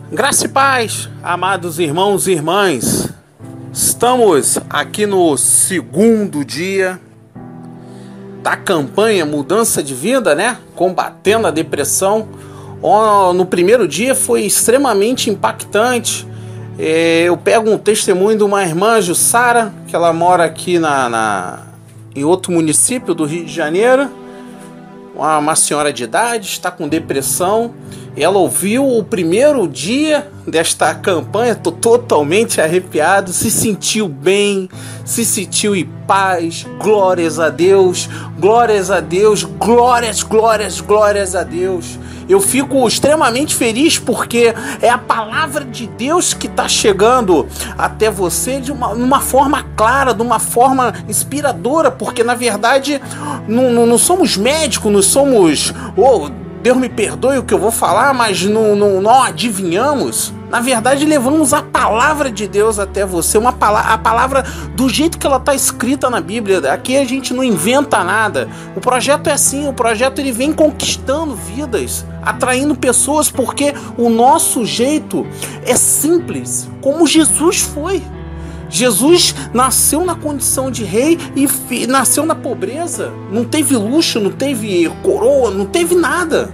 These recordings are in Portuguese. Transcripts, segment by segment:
Graça e paz, amados irmãos e irmãs. Estamos aqui no segundo dia da campanha Mudança de Vida, né? Combatendo a depressão. No primeiro dia foi extremamente impactante. Eu pego um testemunho de uma irmã, Jussara, que ela mora aqui em outro município do Rio de Janeiro. Uma senhora de idade, está com depressão. Ela ouviu o primeiro dia desta campanha, estou totalmente arrepiado, se sentiu bem, se sentiu em paz, glórias a Deus, glórias a Deus, glórias a Deus. Eu fico extremamente feliz porque é a palavra de Deus que está chegando até você de uma forma clara, de uma forma inspiradora, porque na verdade não somos médicos, não somos... Deus me perdoe o que eu vou falar, mas não adivinhamos. Na verdade, levamos a palavra de Deus até você, a palavra do jeito que ela está escrita na Bíblia. Aqui a gente não inventa nada. O projeto é assim, o projeto ele vem conquistando vidas, atraindo pessoas, porque o nosso jeito é simples, como Jesus foi. Jesus nasceu na condição de rei e nasceu na pobreza. Não teve luxo, não teve coroa, não teve nada.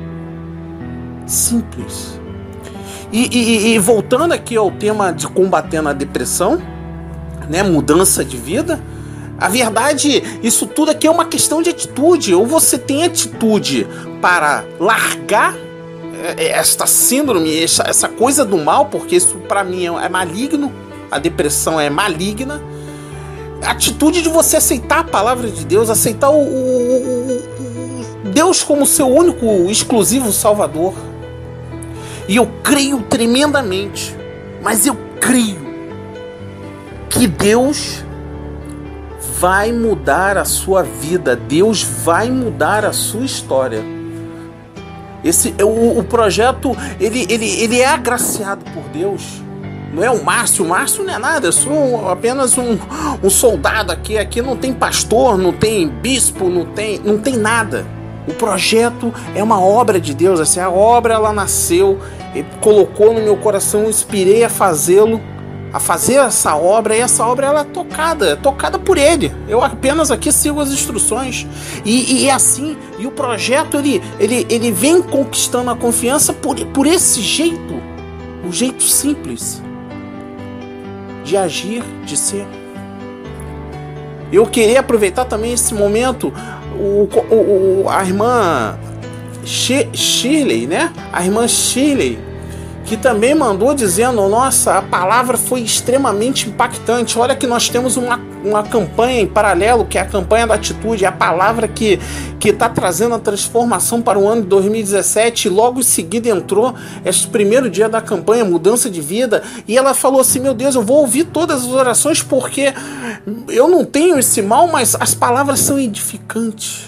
Simples. E voltando aqui ao tema de combatendo a depressão, né, mudança de vida, a verdade, isso tudo aqui é uma questão de atitude. Ou você tem atitude para largar esta síndrome, essa coisa do mal, porque isso para mim é maligno. A depressão é maligna. A atitude de você aceitar a palavra de Deus, aceitar Deus como seu único, exclusivo Salvador. E eu creio tremendamente, mas eu creio que Deus vai mudar a sua vida, Deus vai mudar a sua história. O projeto, ele é agraciado por Deus. Não é o Márcio não é nada, eu sou apenas um soldado aqui não tem pastor, não tem bispo, não tem nada. O projeto é uma obra de Deus, assim, a obra ela nasceu, ele colocou no meu coração, eu inspirei a fazer essa obra, e essa obra ela é tocada por ele. Eu apenas aqui sigo as instruções. E é assim, e o projeto ele vem conquistando a confiança por esse jeito, o jeito simples de agir, de ser. Eu queria aproveitar também esse momento, a irmã Shirley, né? A irmã Shirley, que também mandou dizendo: nossa, a palavra foi extremamente impactante. Olha que nós temos uma campanha em paralelo, que é a campanha da atitude, é a palavra que está trazendo a transformação para o ano de 2017. E logo em seguida entrou esse primeiro dia da campanha Mudança de Vida, e ela falou assim: meu Deus, eu vou ouvir todas as orações, porque eu não tenho esse mal, mas as palavras são edificantes.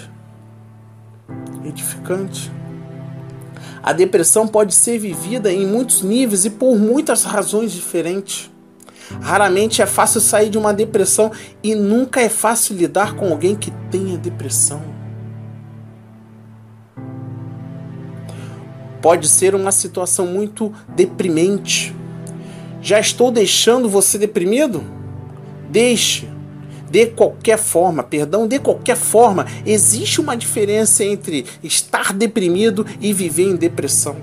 A depressão pode ser vivida em muitos níveis e por muitas razões diferentes. Raramente é fácil sair de uma depressão e nunca é fácil lidar com alguém que tenha depressão. Pode ser uma situação muito deprimente. Já estou deixando você deprimido? Deixe. De qualquer forma, existe uma diferença entre estar deprimido e viver em depressão.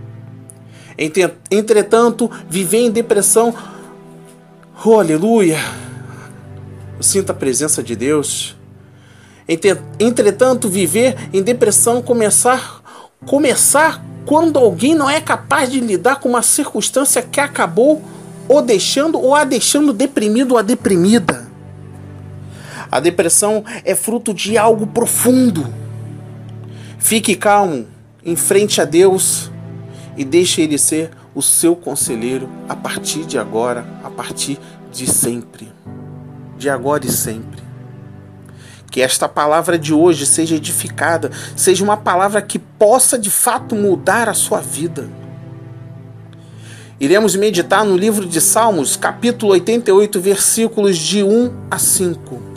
Entretanto, viver em depressão, aleluia, eu sinto a presença de Deus. Entretanto, viver em depressão começar quando alguém não é capaz de lidar com uma circunstância que acabou a deixando deprimido ou a deprimida. A depressão é fruto de algo profundo. Fique calmo, em frente a Deus, e deixe Ele ser o seu conselheiro a partir de agora, a partir de sempre. De agora e sempre. Que esta palavra de hoje seja edificada, seja uma palavra que possa de fato mudar a sua vida. Iremos meditar no livro de Salmos, capítulo 88, versículos de 1 a 5.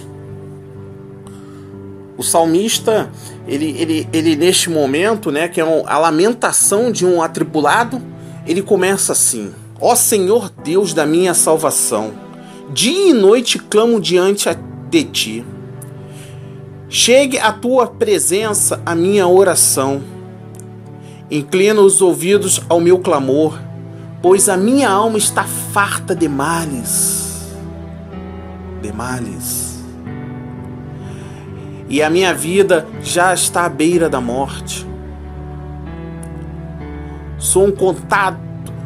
O salmista, ele neste momento, né, que é a lamentação de um atribulado, ele começa assim: ó Senhor Deus da minha salvação, dia e noite clamo diante de ti. Chegue à tua presença a minha oração. Inclina os ouvidos ao meu clamor, pois a minha alma está farta de males. De males. E a minha vida já está à beira da morte. Sou um contado.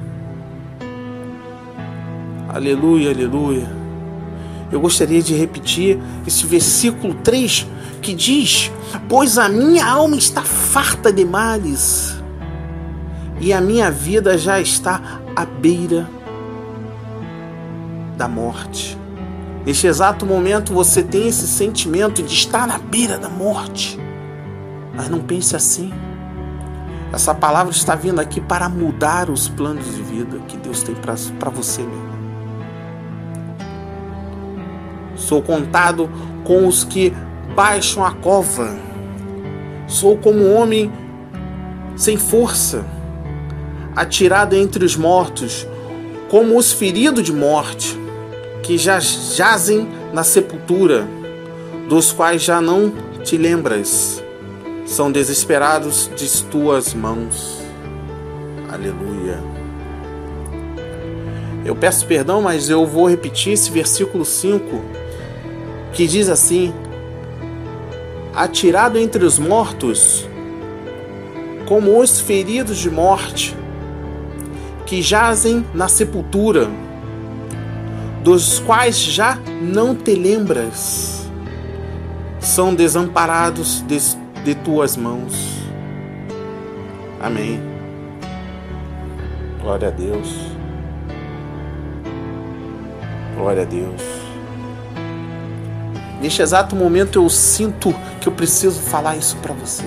Aleluia, aleluia. Eu gostaria de repetir esse versículo 3 que diz: pois a minha alma está farta de males e a minha vida já está à beira da morte. Neste exato momento você tem esse sentimento de estar na beira da morte, mas não pense assim. Essa palavra está vindo aqui para mudar os planos de vida que Deus tem para você, meu irmão. Sou contado com os que baixam a cova. Sou como um homem sem força, atirado entre os mortos, como os feridos de morte, que já jazem na sepultura, dos quais já não te lembras. São desesperados de tuas mãos. Aleluia. Eu peço perdão, mas eu vou repetir esse versículo 5, que diz assim: atirado entre os mortos, como os feridos de morte, que jazem na sepultura, dos quais já não te lembras, são desamparados de tuas mãos. Amém. Glória a Deus. Glória a Deus. Neste exato momento eu sinto que eu preciso falar isso para você.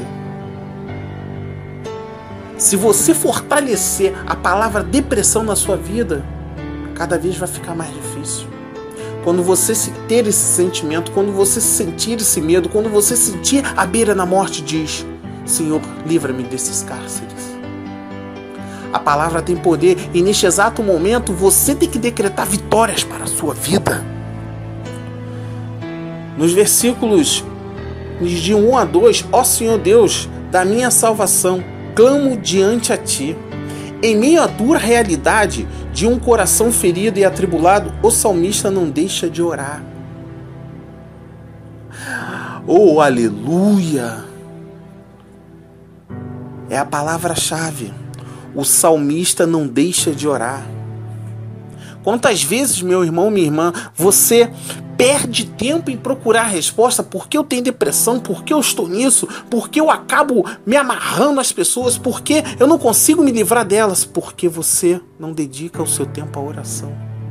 Se você fortalecer a palavra depressão na sua vida, cada vez vai ficar mais difícil. Quando você ter esse sentimento, quando você sentir esse medo, quando você sentir a beira da morte, diz: Senhor, livra-me desses cárceres. A palavra tem poder e neste exato momento você tem que decretar vitórias para a sua vida. Nos versículos de 1 a 2, ó Senhor Deus da minha salvação, clamo diante a ti. Em meio à dura realidade de um coração ferido e atribulado, o salmista não deixa de orar. Oh, aleluia! É a palavra-chave. O salmista não deixa de orar. Quantas vezes, meu irmão, minha irmã, você perde tempo em procurar a resposta? Por que eu tenho depressão? Por que eu estou nisso? Por que eu acabo me amarrando às pessoas? Por que eu não consigo me livrar delas? Porque você não dedica o seu tempo à oração.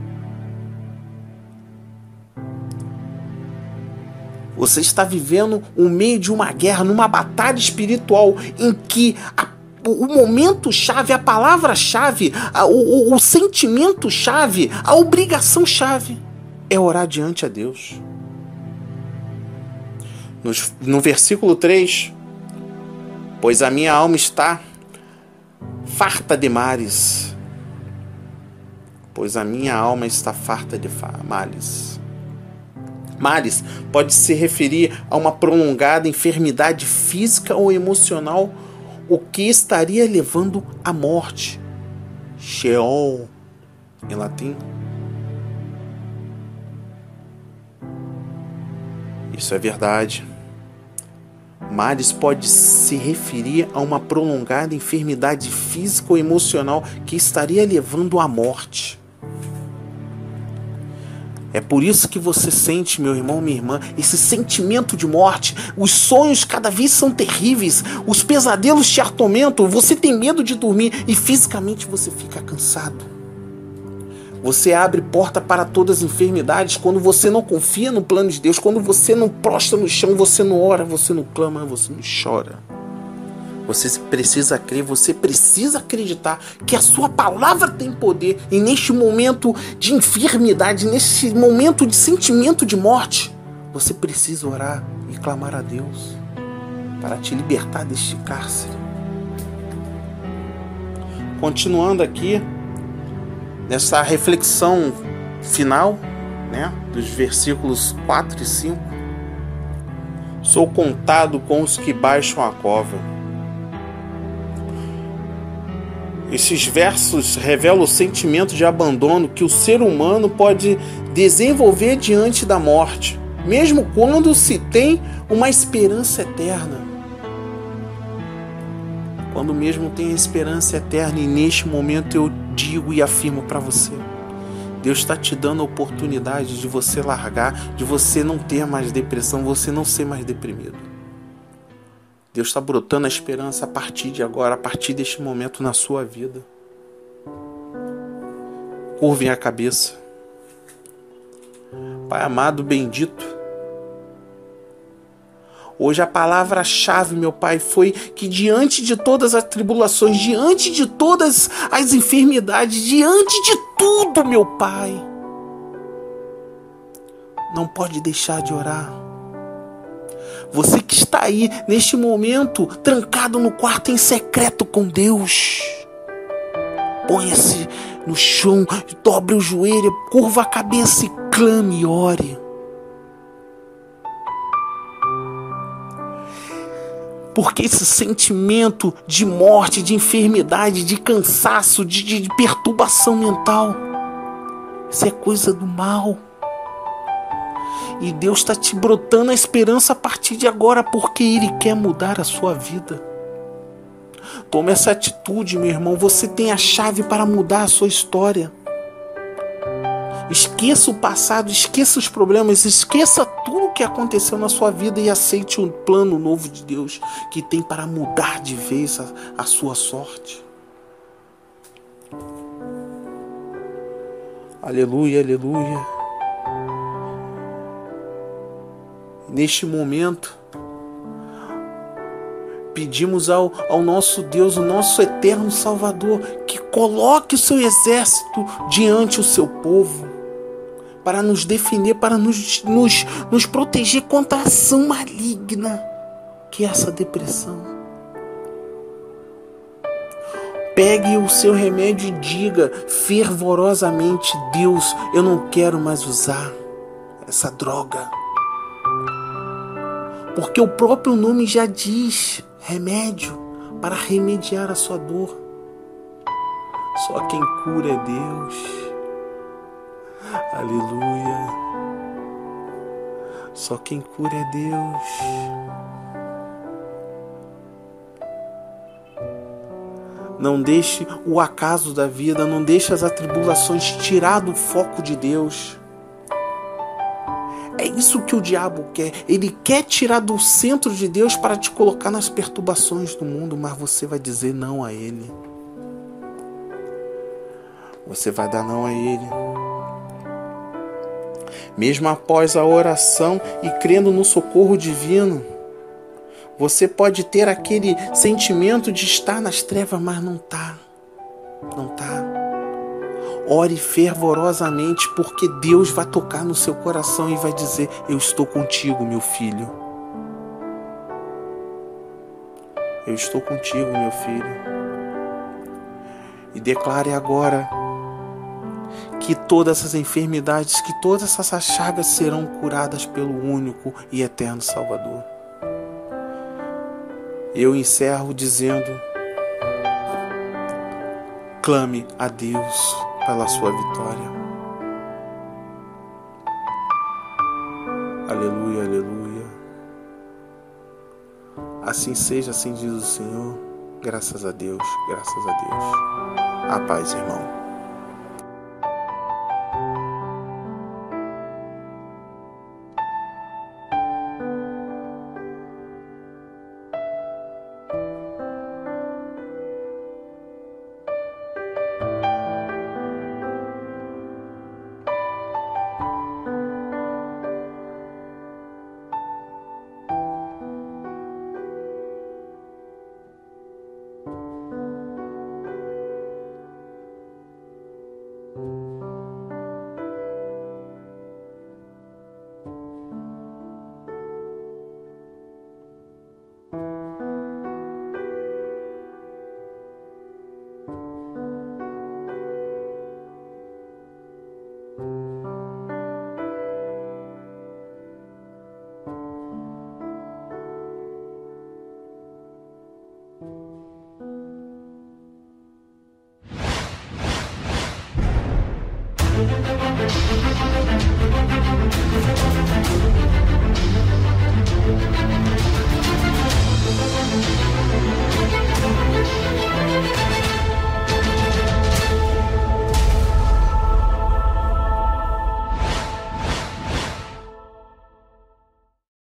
Você está vivendo no meio de uma guerra, numa batalha espiritual em que o momento-chave, a palavra-chave, o sentimento-chave, a obrigação-chave é orar diante a Deus. No versículo 3, pois a minha alma está farta de males. Pois a minha alma está farta de males. Males pode se referir a uma prolongada enfermidade física ou emocional, o que estaria levando à morte. Sheol, em latim. Isso é verdade. Males pode se referir a uma prolongada enfermidade física ou emocional que estaria levando à morte. É por isso que você sente, meu irmão, minha irmã, esse sentimento de morte. Os sonhos cada vez são terríveis. Os pesadelos te atormentam. Você tem medo de dormir e fisicamente você fica cansado. Você abre porta para todas as enfermidades quando você não confia no plano de Deus, quando você não prostra no chão, você não ora, você não clama, você não chora. Você precisa crer, você precisa acreditar que a sua palavra tem poder. E neste momento de enfermidade, neste momento de sentimento de morte, você precisa orar e clamar a Deus para te libertar deste cárcere. continuando aqui nessa reflexão final, né, dos versículos 4 e 5. Sou contado com os que baixam a cova. Esses versos revelam o sentimento de abandono que o ser humano pode desenvolver diante da morte, mesmo quando se tem uma esperança eterna. Quando mesmo tem a esperança eterna, e neste momento eu digo e afirmo para você, Deus está te dando a oportunidade de você largar, de você não ter mais depressão, você não ser mais deprimido. Deus está brotando a esperança a partir de agora, a partir deste momento na sua vida. Curvem a cabeça. Pai amado, bendito. Hoje a palavra-chave, meu Pai, foi que diante de todas as tribulações, diante de todas as enfermidades, diante de tudo, meu Pai, não pode deixar de orar. Você que está aí, neste momento, trancado no quarto em secreto com Deus, ponha-se no chão, dobre o joelho, curva a cabeça e clame e ore. Porque esse sentimento de morte, de enfermidade, de cansaço, de perturbação mental, isso é coisa do mal. E Deus está te brotando a esperança a partir de agora, porque Ele quer mudar a sua vida. Tome essa atitude, meu irmão. Você tem a chave para mudar a sua história. Esqueça o passado, esqueça os problemas, esqueça tudo o que aconteceu na sua vida e aceite o plano novo de Deus que tem para mudar de vez a sua sorte. Aleluia, aleluia. Neste momento, pedimos ao nosso Deus, o nosso eterno Salvador, que coloque o seu exército diante do seu povo, para nos defender, para nos proteger contra a ação maligna, que é essa depressão. Pegue o seu remédio e diga fervorosamente: Deus, eu não quero mais usar essa droga. Porque o próprio nome já diz remédio, para remediar a sua dor. Só quem cura é Deus. Aleluia. Só quem cura é Deus. Não deixe o acaso da vida, não deixe as atribulações tirar do foco de Deus. É isso que o diabo quer. Ele quer tirar do centro de Deus para te colocar nas perturbações do mundo, mas você vai dizer não a ele. Você vai dar não a ele. Mesmo após a oração e crendo no socorro divino, você pode ter aquele sentimento de estar nas trevas, mas não está. Não está. Ore fervorosamente, porque Deus vai tocar no seu coração e vai dizer: eu estou contigo, meu filho. Eu estou contigo, meu filho. E declare agora que todas essas enfermidades, que todas essas chagas serão curadas pelo único e eterno Salvador. Eu encerro dizendo: clame a Deus pela sua vitória. Aleluia, aleluia. Assim seja, assim diz o Senhor. Graças a Deus, graças a Deus. A paz, irmão.